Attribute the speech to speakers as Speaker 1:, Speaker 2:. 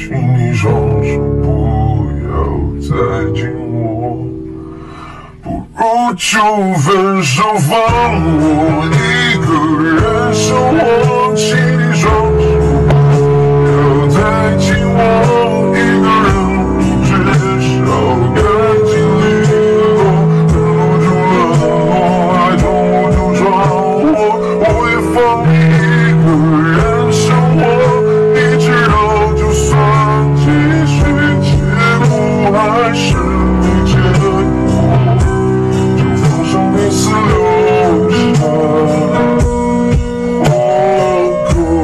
Speaker 1: 请你双手不要再紧握，不如就分手，放我一个人生活，请你双